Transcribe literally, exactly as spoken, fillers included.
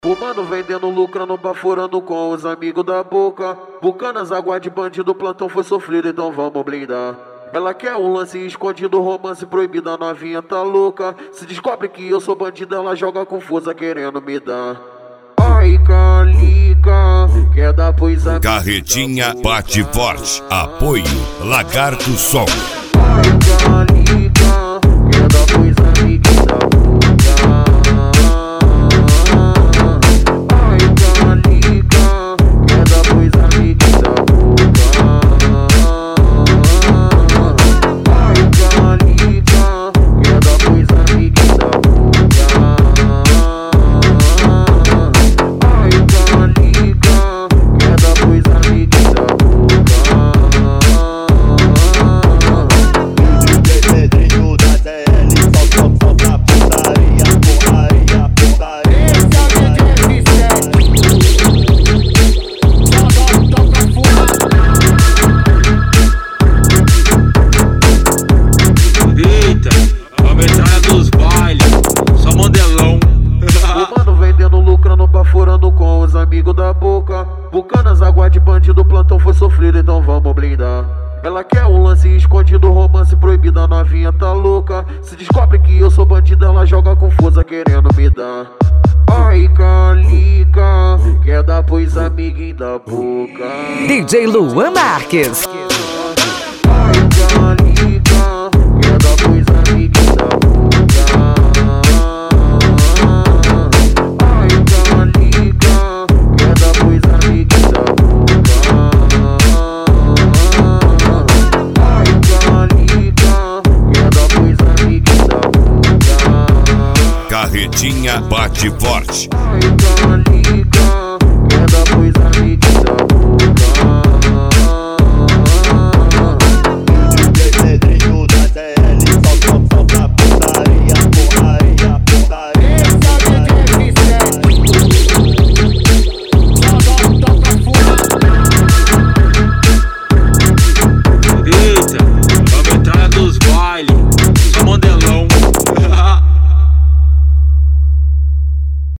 Fumando, vendendo, lucrando, baforando com os amigos da boca. Bucanas, água de bandido, plantão foi sofrido, então vamos blindar. Ela quer um lance escondido, romance proibido, a novinha tá louca. Se descobre que eu sou bandido, ela joga confusa querendo me dar. Ai, Calica, quer dar pois a Carretinha bate forte, apoio Lagarto Som. Ai, Calica, quer dar pois a amiguinha da boca. Ai, Calica, quer dar pois a amiguinha da boca. Ai, Calica, quer dar pois a amiguinha da boca. Ai, Calica, quer dar pois a amiguinha da boca. Pedrinho da D L, só só só pra putaria, porraria, putaria. Esse é o D J F sete. Só toca fuma. Eita, a metralha dos bailes, só modelão. Fumando, vendendo, lucrando, baforando com os amigos da boca. Bucanas, água de bandido, plantão foi sofrido, então vamos blindar. Ela quer um lance escondido, romance proibido, a novinha tá louca. Se descobre que eu sou bandido, ela joga confusa querendo me dar. Ai, Calica, quer dar pois amiguinho da boca. D J Luan Marques. Ai, Calica, quer dar pois amiguinho da boca. Ai, Calica, quer dar pois amiguinho da boca. Ai, Calica, quer dar pois amiguinho da boca. Carretinha bate forte. Ai, Calica.